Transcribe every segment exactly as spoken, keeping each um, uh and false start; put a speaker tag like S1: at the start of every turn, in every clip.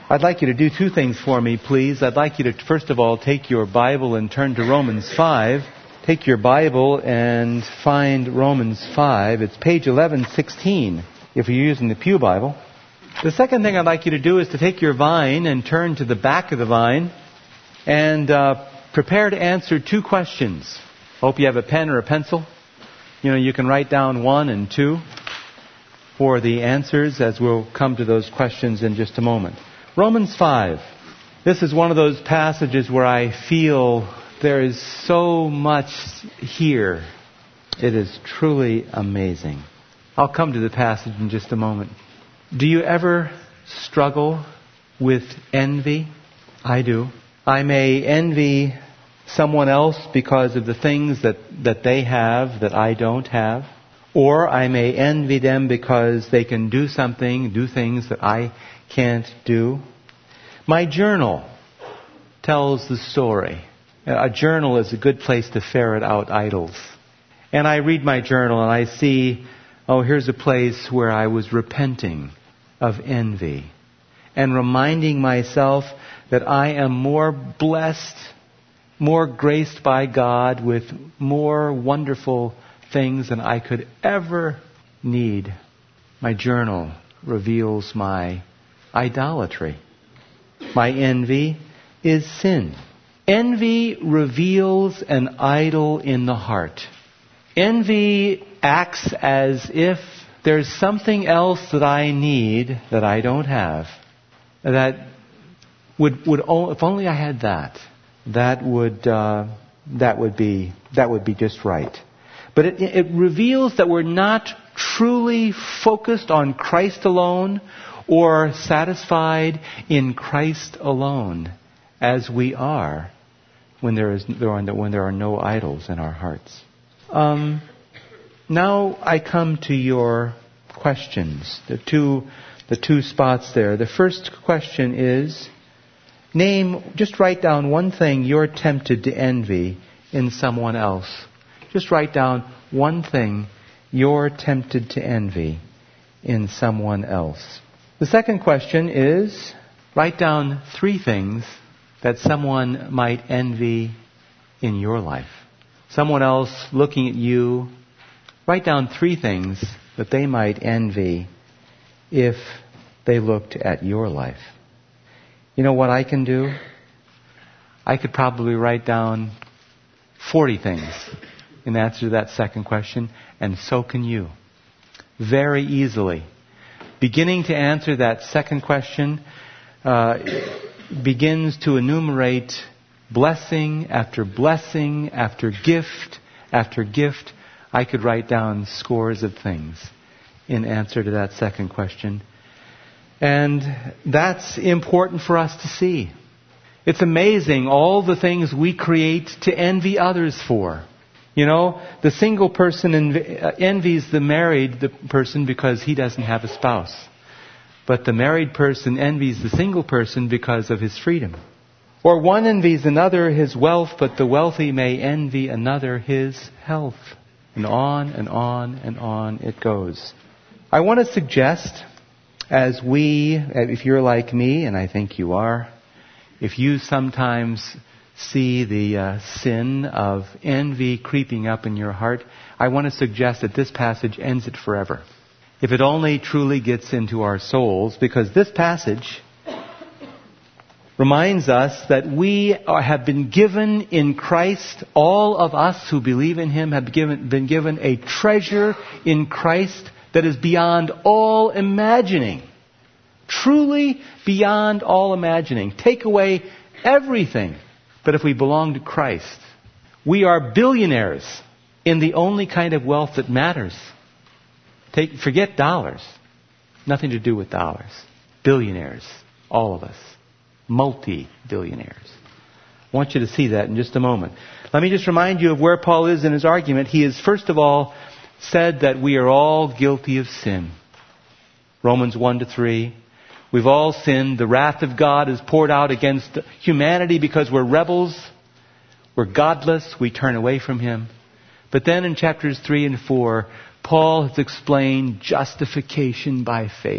S1: I'd like you to do two things for me, please. I'd like you to, first of all, take your Bible and turn to Romans five. Take your Bible and find Romans five. It's page eleven sixteen if you're using the Pew Bible. The second thing I'd like you to do is to take your vine and turn to the back of the vine and uh, prepare to answer two questions. Hope you have a pen or a pencil. You know, you can write down one and two for the answers as we'll come to those questions in just a moment. Romans five. This is one of those passages where I feel there is so much here. It is truly amazing. I'll come to the passage in just a moment. Do you ever struggle with envy? I do. I may envy someone else because of the things that, that they have that I don't have. Or I may envy them because they can do something, do things that I can't do. My journal tells the story. A journal is a good place to ferret out idols. And I read my journal and I see, oh, here's a place where I was repenting of envy and reminding myself that I am more blessed, more graced by God with more wonderful things than I could ever need. My journal reveals my idolatry. My envy is sin. Envy reveals an idol in the heart. Envy acts as if there's something else that I need that I don't have. That would would if only I had that. That would uh, that would be that would be just right. But it, it reveals that we're not truly focused on Christ alone or satisfied in Christ alone, as we are when there is there are, when there are no idols in our hearts. Um, now I come to your questions. The two the two spots there. The first question is, name, just write down one thing you're tempted to envy in someone else. Just write down one thing you're tempted to envy in someone else. The second question is, write down three things that someone might envy in your life. Someone else looking at you, write down three things that they might envy if they looked at your life. You know what I can do? I could probably write down forty things in answer to that second question, and so can you. Very easily. Beginning to answer that second question uh, begins to enumerate blessing after blessing after gift after gift. I could write down scores of things in answer to that second question. And that's important for us to see. It's amazing all the things we create to envy others for. You know, the single person envies the married person because he doesn't have a spouse. But the married person envies the single person because of his freedom. Or one envies another his wealth, but the wealthy may envy another his health. And on and on and on it goes. I want to suggest, as we, if you're like me, and I think you are, if you sometimes see the uh, sin of envy creeping up in your heart, I want to suggest that this passage ends it forever. If it only truly gets into our souls, because this passage reminds us that we are, have been given in Christ, all of us who believe in Him have given, been given a treasure in Christ that is beyond all imagining. Truly beyond all imagining. Take away everything. But if we belong to Christ, we are billionaires in the only kind of wealth that matters. Take, forget dollars. Nothing to do with dollars. Billionaires. All of us. Multi-billionaires. I want you to see that in just a moment. Let me just remind you of where Paul is in his argument. He has, first of all, said that we are all guilty of sin. Romans one to three. We've all sinned. The wrath of God is poured out against humanity because we're rebels. We're godless. We turn away from Him. But then in chapters three and four, Paul has explained justification by faith.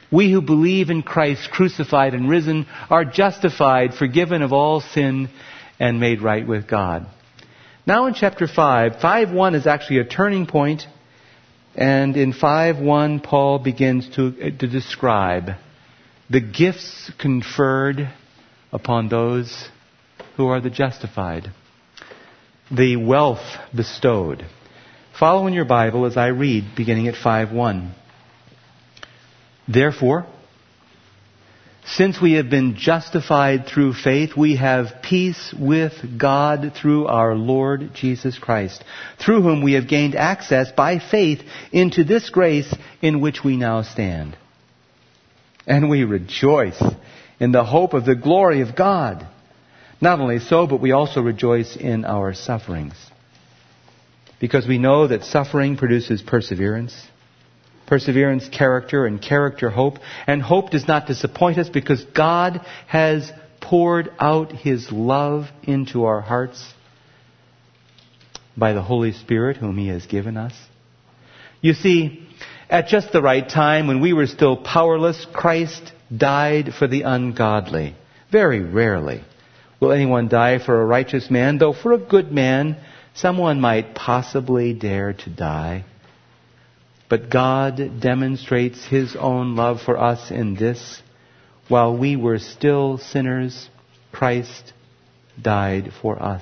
S1: We who believe in Christ crucified and risen are justified, forgiven of all sin, and made right with God. Now in chapter five, five one is actually a turning point. And in five one, Paul begins to, to describe the gifts conferred upon those who are the justified. The wealth bestowed. Follow in your Bible as I read, beginning at five one. Therefore, since we have been justified through faith, we have peace with God through our Lord Jesus Christ, through whom we have gained access by faith into this grace in which we now stand. And we rejoice in the hope of the glory of God. Not only so, but we also rejoice in our sufferings, because we know that suffering produces perseverance. Perseverance, character, and character, hope. And hope does not disappoint us because God has poured out His love into our hearts by the Holy Spirit whom He has given us. You see, at just the right time, when we were still powerless, Christ died for the ungodly. Very rarely will anyone die for a righteous man, though for a good man, someone might possibly dare to die. But God demonstrates His own love for us in this: while we were still sinners, Christ died for us.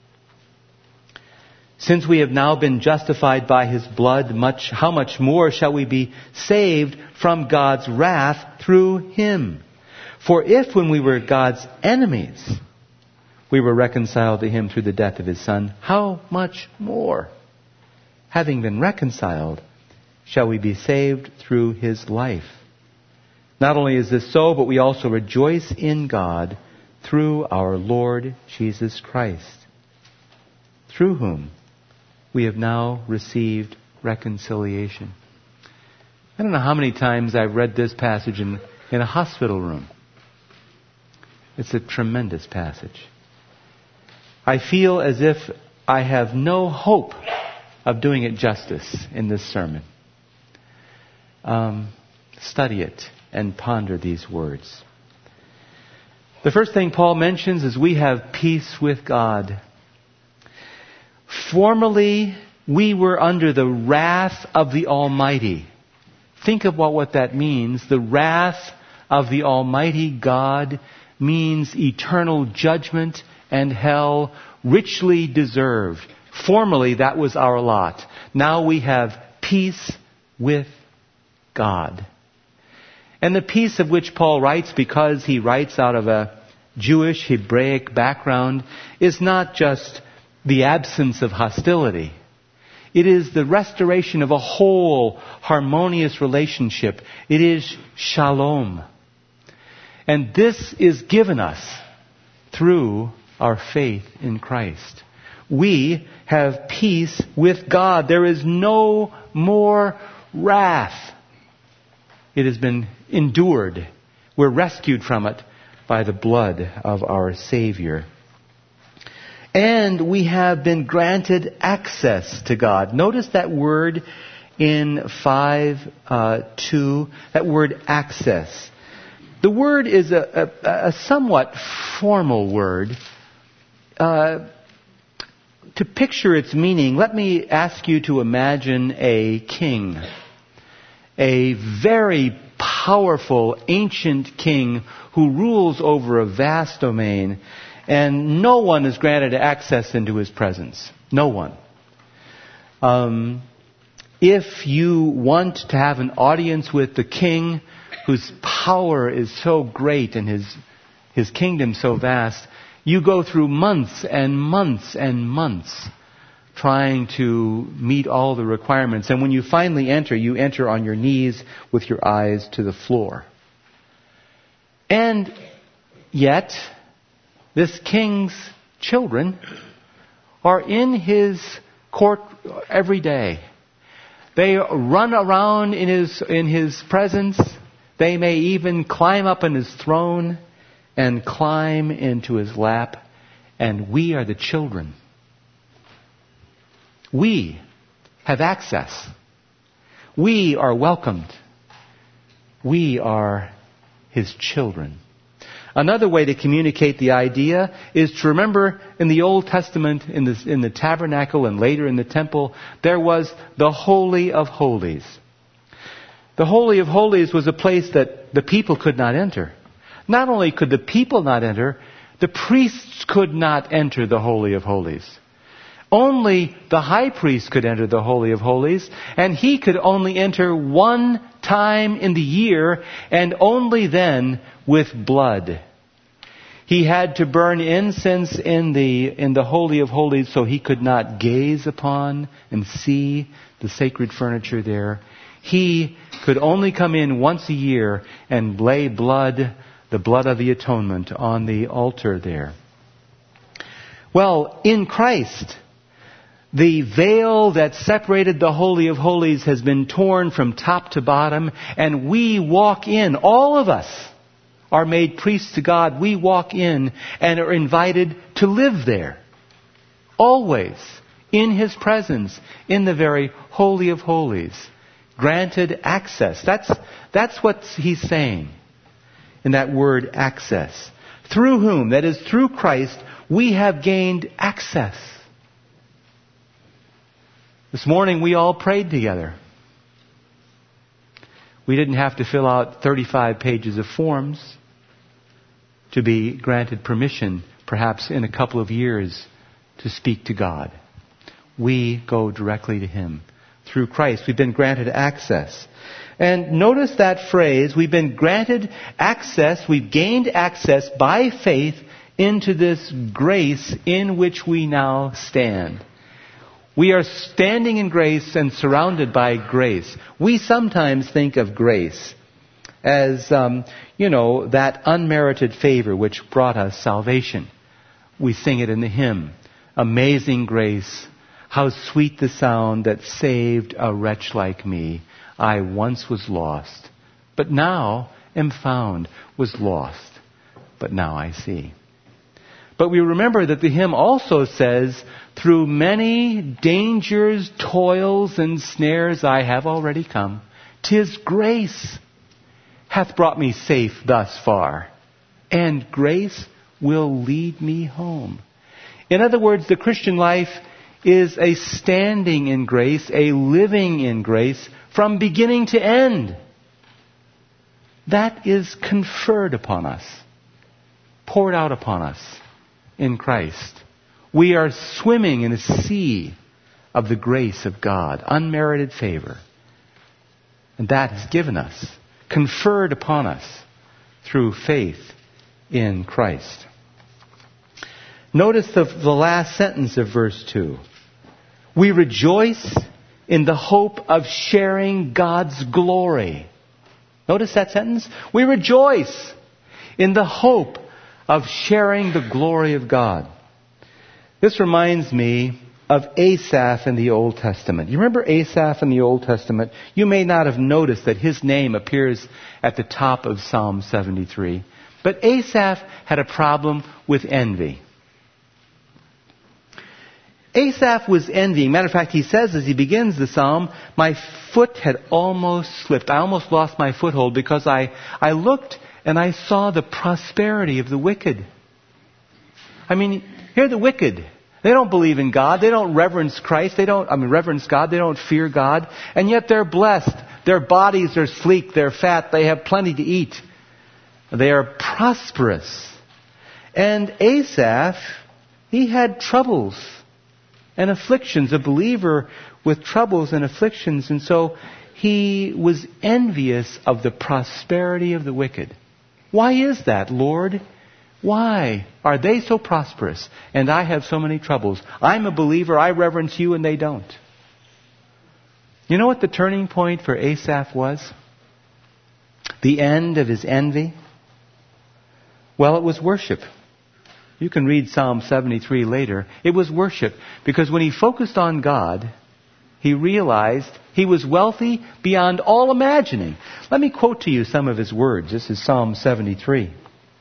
S1: Since we have now been justified by His blood, much, how much more shall we be saved from God's wrath through Him? For if when we were God's enemies, we were reconciled to Him through the death of His Son, how much more, having been reconciled, shall we be saved through His life? Not only is this so, but we also rejoice in God through our Lord Jesus Christ, through whom we have now received reconciliation. I don't know how many times I've read this passage in, in a hospital room. It's a tremendous passage. I feel as if I have no hope of doing it justice in this sermon. Um, study it and ponder these words. The first thing Paul mentions is we have peace with God. Formerly, we were under the wrath of the Almighty. Think about what that means. The wrath of the Almighty God means eternal judgment and hell, richly deserved. Formerly, that was our lot. Now we have peace with God. And the peace of which Paul writes, because he writes out of a Jewish Hebraic background, is not just the absence of hostility. It is the restoration of a whole harmonious relationship. It is shalom. And this is given us through our faith in Christ. We have peace with God. There is no more wrath. It has been endured. We're rescued from it by the blood of our Savior. And we have been granted access to God. Notice that word in five two, that word access. The word is a, a, a somewhat formal word. Uh, to picture its meaning, let me ask you to imagine a king. A very powerful ancient king who rules over a vast domain, and no one is granted access into his presence. No one. Um, if you want to have an audience with the king, whose power is so great and his his kingdom so vast, you go through months and months and months trying to meet all the requirements. And when you finally enter, you enter on your knees with your eyes to the floor. And yet, this king's children are in his court every day. They run around in his in his presence. They may even climb up on his throne and climb into his lap. And we are the children. We have access. We are welcomed. We are His children. Another way to communicate the idea is to remember in the Old Testament, in the, in the tabernacle and later in the temple, there was the Holy of Holies. The Holy of Holies was a place that the people could not enter. Not only could the people not enter, the priests could not enter the Holy of Holies. Only the high priest could enter the Holy of Holies, and he could only enter one time in the year, and only then with blood. He had to burn incense in the in the Holy of Holies so he could not gaze upon and see the sacred furniture there. He could only come in once a year and lay blood, the blood of the atonement, on the altar there. Well, in Christ, the veil that separated the Holy of Holies has been torn from top to bottom, and we walk in. All of us are made priests to God. We walk in and are invited to live there. Always in His presence, in the very Holy of Holies. Granted access. That's, that's what He's saying in that word access. Through whom, that is through Christ, we have gained access. This morning we all prayed together. We didn't have to fill out thirty-five pages of forms to be granted permission, perhaps in a couple of years, to speak to God. We go directly to Him. Through Christ, we've been granted access. And notice that phrase, we've been granted access, we've gained access by faith into this grace in which we now stand. We are standing in grace and surrounded by grace. We sometimes think of grace as, um, you know, that unmerited favor which brought us salvation. We sing it in the hymn, Amazing Grace, how sweet the sound that saved a wretch like me. I once was lost, but now am found, was lost, but now I see. But we remember that the hymn also says, through many dangers, toils, and snares I have already come. 'Tis grace hath brought me safe thus far, and grace will lead me home. In other words, the Christian life is a standing in grace, a living in grace from beginning to end. That is conferred upon us, poured out upon us in Christ. We are swimming in a sea of the grace of God, unmerited favor. And that is given us, conferred upon us through faith in Christ. Notice the, the last sentence of verse two. We rejoice in the hope of sharing God's glory. Notice that sentence? We rejoice in the hope of sharing the glory of God. This reminds me of Asaph in the Old Testament. You remember Asaph in the Old Testament? You may not have noticed that his name appears at the top of Psalm seventy-three. But Asaph had a problem with envy. Asaph was envying. Matter of fact, he says as he begins the psalm, my foot had almost slipped. I almost lost my foothold because I, I looked and I saw the prosperity of the wicked. I mean, here are the wicked. They don't believe in God. They don't reverence Christ. They don't, I mean, reverence God. They don't fear God. And yet they're blessed. Their bodies are sleek. They're fat. They have plenty to eat. They are prosperous. And Asaph, he had troubles and afflictions, a believer with troubles and afflictions. And so he was envious of the prosperity of the wicked. Why is that, Lord? Why are they so prosperous and I have so many troubles? I'm a believer, I reverence you, and they don't. You know what the turning point for Asaph was? The end of his envy? Well, it was worship. You can read Psalm seventy-three later. It was worship, because when he focused on God, he realized he was wealthy beyond all imagining. Let me quote to you some of his words. This is Psalm seventy-three.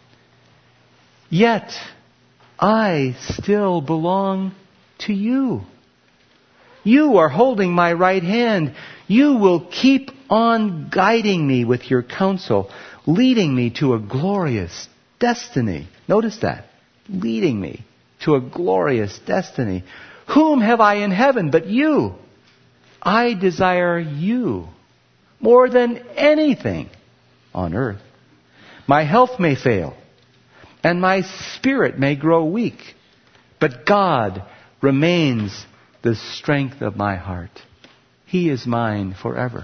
S1: Yet I still belong to you. You are holding my right hand. You will keep on guiding me with your counsel, leading me to a glorious destiny. Notice that. Leading me to a glorious destiny. Whom have I in heaven but you? I desire you more than anything on earth. My health may fail, and my spirit may grow weak, but God remains the strength of my heart. He is mine forever.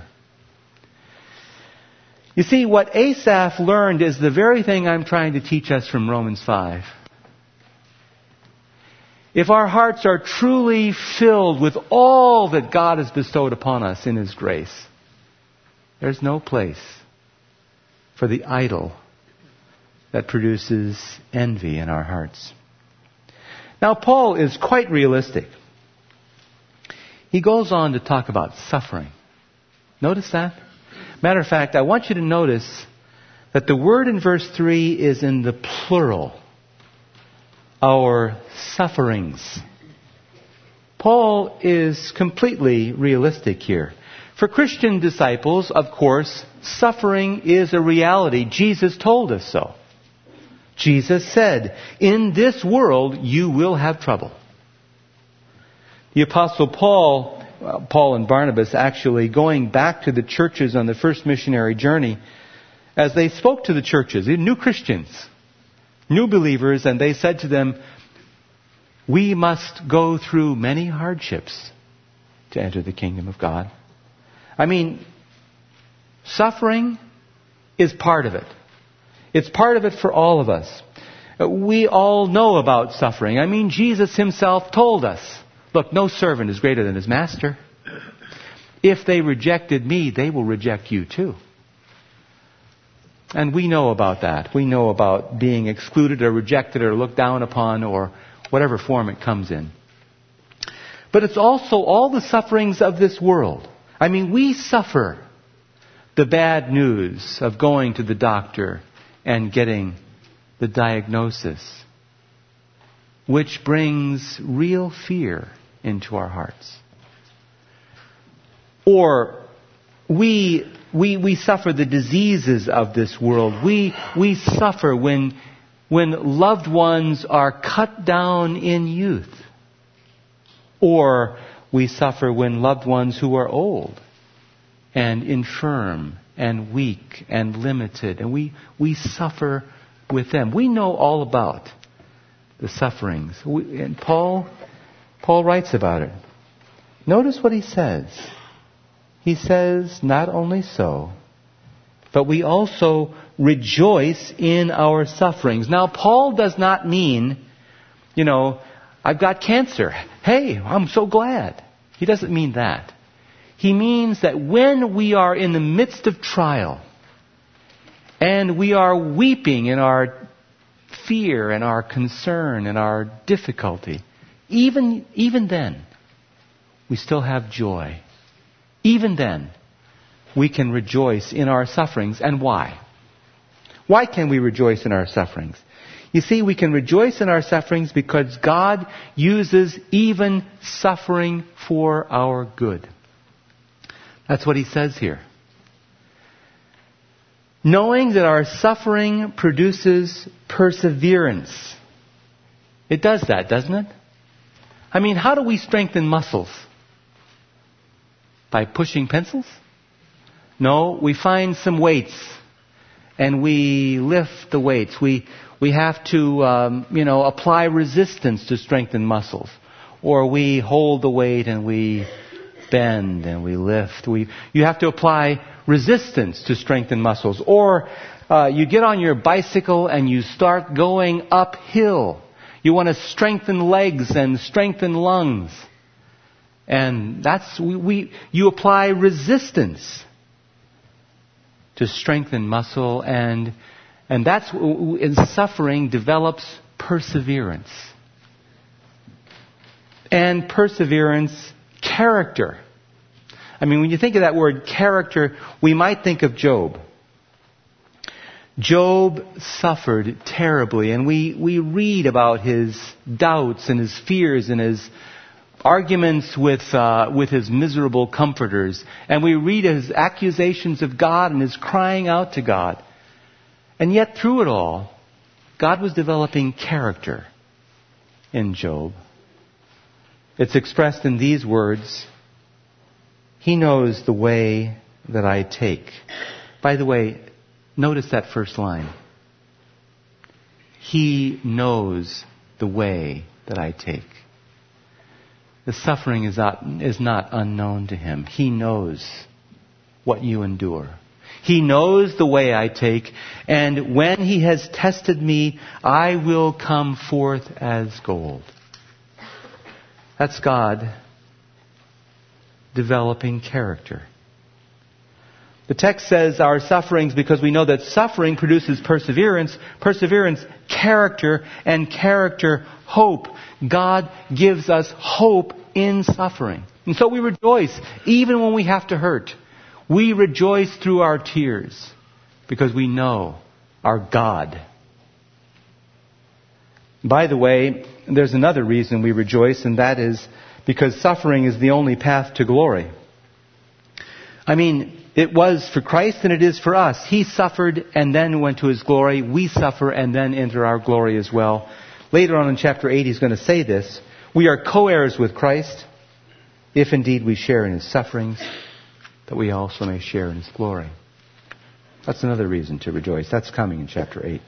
S1: You see, what Asaph learned is the very thing I'm trying to teach us from Romans five. If our hearts are truly filled with all that God has bestowed upon us in His grace, there's no place for the idol that produces envy in our hearts. Now, Paul is quite realistic. He goes on to talk about suffering. Notice that? Matter of fact, I want you to notice that the word in verse three is in the plural. Our sufferings. Paul is completely realistic here. For Christian disciples, of course, suffering is a reality. Jesus told us so. Jesus said, in this world you will have trouble. The Apostle Paul, well, Paul and Barnabas actually going back to the churches on the first missionary journey, as they spoke to the churches, new Christians, new believers, and they said to them, we must go through many hardships to enter the kingdom of God. I mean, suffering is part of it. It's part of it for all of us. We all know about suffering. I mean, Jesus Himself told us, look, no servant is greater than his master. If they rejected me, they will reject you too. And we know about that. We know about being excluded or rejected or looked down upon or whatever form it comes in. But it's also all the sufferings of this world. I mean, we suffer the bad news of going to the doctor and getting the diagnosis, which brings real fear into our hearts. Or we we we suffer the diseases of this world. We we suffer when when loved ones are cut down in youth. Or we suffer when loved ones who are old and infirm and weak and limited, and we we suffer with them. We know all about the sufferings. We, and Paul Paul writes about it. Notice what he says. He says, not only so, but we also rejoice in our sufferings. Now, Paul does not mean, you know, I've got cancer. Hey, I'm so glad. He doesn't mean that. He means that when we are in the midst of trial and we are weeping in our fear and our concern and our difficulty, even, even then, we still have joy. Even then, we can rejoice in our sufferings. And why? Why can we rejoice in our sufferings? You see, we can rejoice in our sufferings because God uses even suffering for our good. That's what he says here. Knowing that our suffering produces perseverance. It does that, doesn't it? I mean, how do we strengthen muscles? By pushing pencils? No, we find some weights and we lift the weights. We we have to, um, you know, apply resistance to strengthen muscles. Or we hold the weight and we bend and we lift. We you have to apply resistance to strengthen muscles. Or uh, you get on your bicycle and you start going uphill. You want to strengthen legs and strengthen lungs. And that's, we, we you apply resistance to strengthen muscle, and and that's, in suffering develops perseverance. And perseverance, character. I mean, when you think of that word character, we might think of Job. Job suffered terribly, and we, we read about his doubts and his fears and his arguments with uh, with his miserable comforters, and we read his accusations of God and his crying out to God. And yet through it all, God was developing character in Job. It's expressed in these words, He knows the way that I take. By the way, notice that first line. He knows the way that I take. The suffering is not, is not unknown to Him. He knows what you endure. He knows the way I take, and when He has tested me, I will come forth as gold. That's God developing character. The text says our sufferings, because we know that suffering produces perseverance, perseverance, character, and character, hope. God gives us hope in suffering. And so we rejoice even when we have to hurt. We rejoice through our tears because we know our God. By the way, there's another reason we rejoice, and that is because suffering is the only path to glory. I mean, it was for Christ and it is for us. He suffered and then went to His glory. We suffer and then enter our glory as well. Later on in chapter eight, He's going to say this. We are co-heirs with Christ, if indeed we share in His sufferings, that we also may share in His glory. That's another reason to rejoice. That's coming in chapter eight.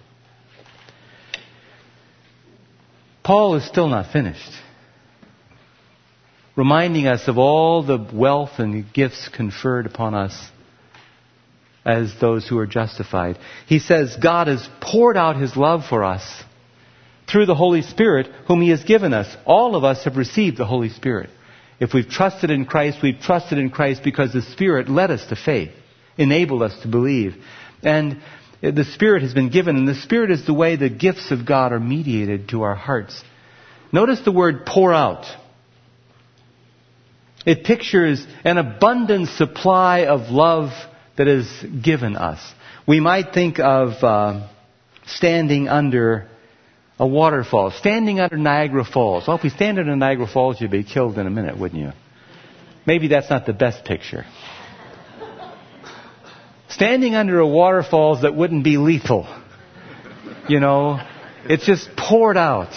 S1: Paul is still not finished, reminding us of all the wealth and gifts conferred upon us as those who are justified. He says God has poured out His love for us through the Holy Spirit whom He has given us. All of us have received the Holy Spirit. If we've trusted in Christ, we've trusted in Christ because the Spirit led us to faith, enabled us to believe. And the Spirit has been given, and the Spirit is the way the gifts of God are mediated to our hearts. Notice the word pour out. It pictures an abundant supply of love that is given us. We might think of uh, standing under a waterfall, standing under Niagara Falls. Well, if we stand under Niagara Falls, you'd be killed in a minute, wouldn't you? Maybe that's not the best picture. Standing under a waterfall that wouldn't be lethal. You know, it's just poured out.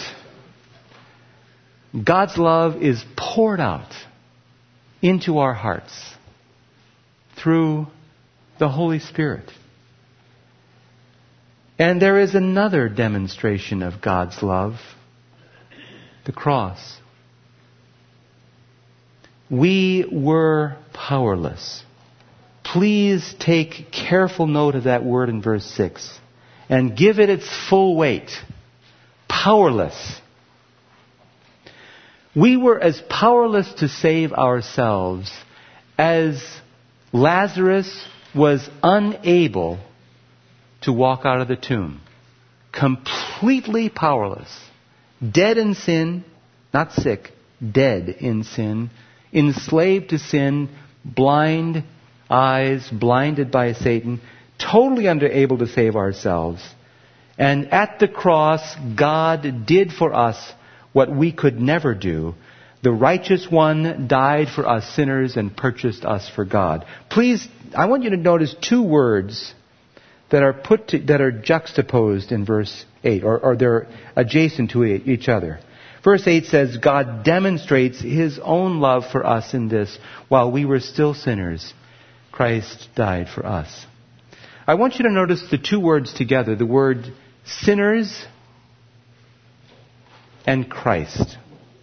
S1: God's love is poured out into our hearts through the Holy Spirit. And there is another demonstration of God's love, the cross. We were powerless. Please take careful note of that word in verse six and give it its full weight. Powerless. We were as powerless to save ourselves as Lazarus was unable to walk out of the tomb. Completely powerless. Dead in sin, not sick, dead in sin, enslaved to sin, blind eyes, blinded by Satan, totally unable to save ourselves. And at the cross, God did for us what we could never do. The righteous one died for us sinners and purchased us for God. Please, I want you to notice two words that are put to, that are juxtaposed in verse eight, or, or they're adjacent to each other. Verse eight says, God demonstrates His own love for us in this: while we were still sinners, Christ died for us. I want you to notice the two words together, the word sinners and Christ.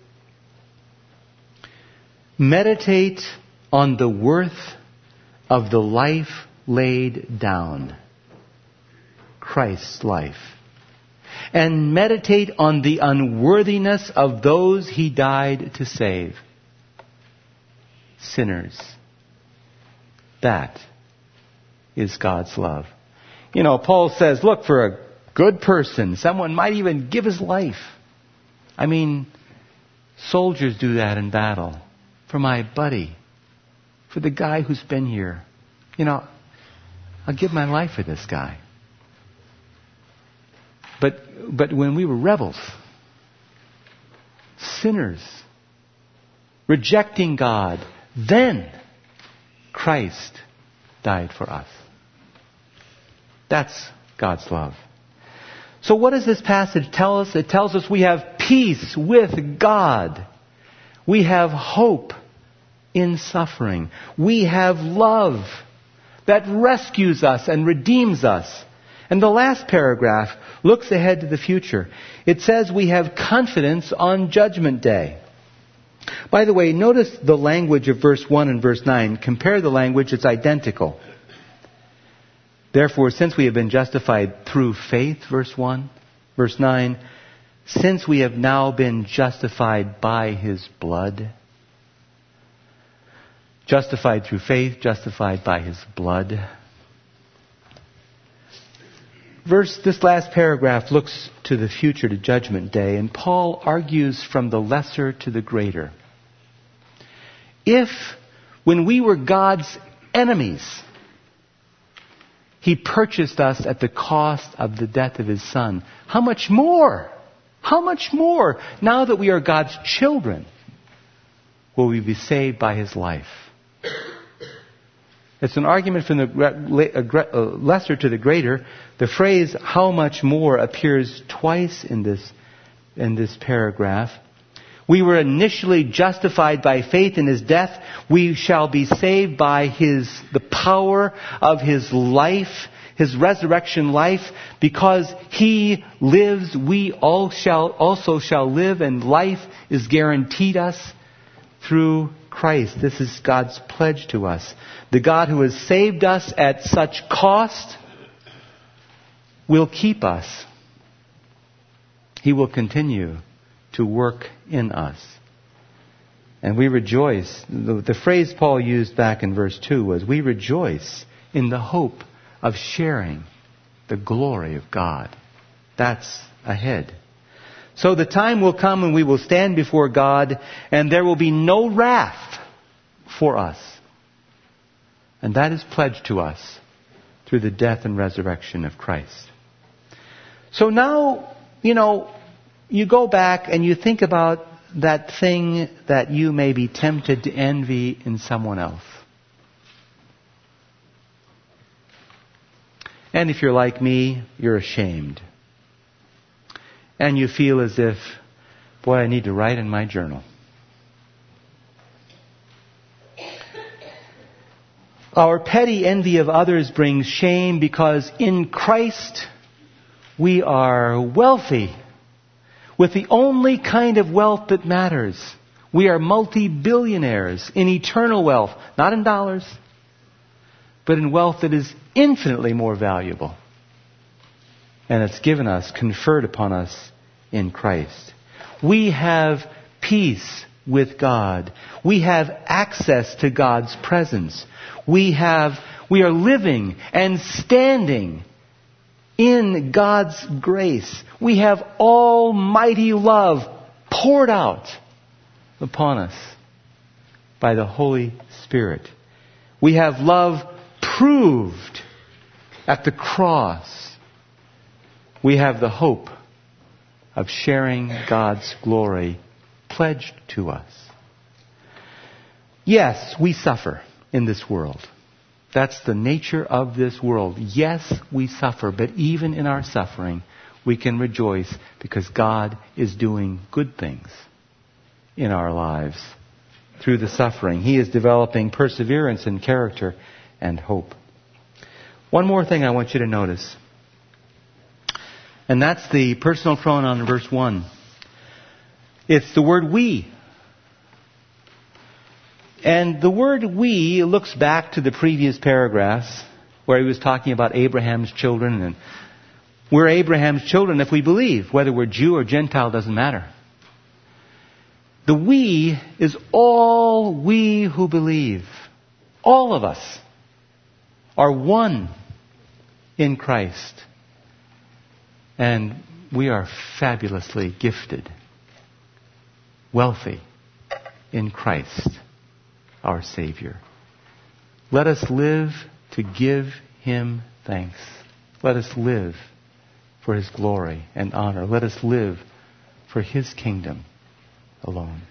S1: Meditate on the worth of the life laid down, Christ's life. And meditate on the unworthiness of those He died to save, sinners. That is God's love. You know, Paul says, look, for a good person, someone might even give his life. I mean, soldiers do that in battle. For my buddy, for the guy who's been here. You know, I'll give my life for this guy. But but when we were rebels, sinners, rejecting God, then Christ died for us. That's God's love. So what does this passage tell us? It tells us we have peace with God. We have hope in suffering. We have love that rescues us and redeems us. And the last paragraph looks ahead to the future. It says we have confidence on Judgment Day. By the way, notice the language of verse one and verse nine. Compare the language, it's identical. Therefore, since we have been justified through faith, verse one, verse nine, since we have now been justified by His blood. Justified through faith, justified by His blood. Verse, this last paragraph looks to the future, to Judgment Day, and Paul argues from the lesser to the greater. If, when we were God's enemies, He purchased us at the cost of the death of His Son, how much more, how much more, now that we are God's children, will we be saved by His life? It's an argument from the lesser to the greater. The phrase, how much more, appears twice in this, in this paragraph. We were initially justified by faith in His death. We shall be saved by His, the power of His life, His resurrection life. Because He lives, we all shall, also shall live, and life is guaranteed us through Christ. This is God's pledge to us. The God who has saved us at such cost will keep us. He will continue to work in us. And we rejoice. The, the phrase Paul used back in verse two was, we rejoice in the hope of sharing the glory of God. That's ahead. So the time will come when we will stand before God and there will be no wrath for us. And that is pledged to us through the death and resurrection of Christ. So now, you know, you go back and you think about that thing that you may be tempted to envy in someone else. And if you're like me, you're ashamed. And you feel as if, boy, I need to write in my journal. Our petty envy of others brings shame because in Christ we are wealthy with the only kind of wealth that matters. We are multi-billionaires in eternal wealth, not in dollars, but in wealth that is infinitely more valuable. And it's given us, conferred upon us in Christ. We have peace with God. We have access to God's presence. We have, we are living and standing in God's grace. We have almighty love poured out upon us by the Holy Spirit. We have love proved at the cross. We have the hope of sharing God's glory pledged to us. Yes, we suffer in this world. That's the nature of this world. Yes, we suffer, but even in our suffering, we can rejoice because God is doing good things in our lives through the suffering. He is developing perseverance and character and hope. One more thing I want you to notice. And that's the personal pronoun in verse one. It's the word we. And the word we looks back to the previous paragraphs where he was talking about Abraham's children. And we're Abraham's children if we believe. Whether we're Jew or Gentile doesn't matter. The we is all we who believe. All of us are one in Christ. And we are fabulously gifted, wealthy in Christ, our Savior. Let us live to give Him thanks. Let us live for His glory and honor. Let us live for His kingdom alone.